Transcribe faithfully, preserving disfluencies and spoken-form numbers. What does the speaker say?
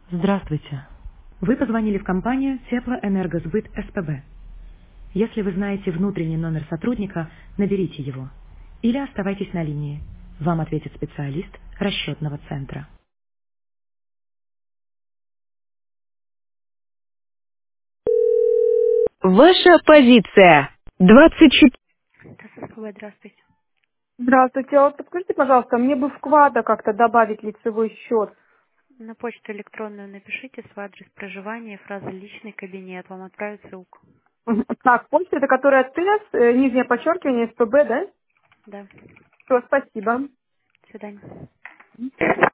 Здравствуйте. Вы позвонили в компанию Теплоэнергосбыт СПБ. Если вы знаете внутренний номер сотрудника, наберите его. Или оставайтесь на линии. Вам ответит специалист расчетного центра. Ваша позиция. двадцать четыре. ТССКБ, здравствуйте. Здравствуйте. А вот подскажите, пожалуйста, мне бы в Квада как-то добавить лицевой счет. На почту электронную напишите свой адрес проживания, фраза «личный кабинет». Вам отправят ссылку. Мгм. Так, почта, это которая ТС, э, нижнее подчеркивание, СПБ, да? Да. Все, спасибо. До свидания.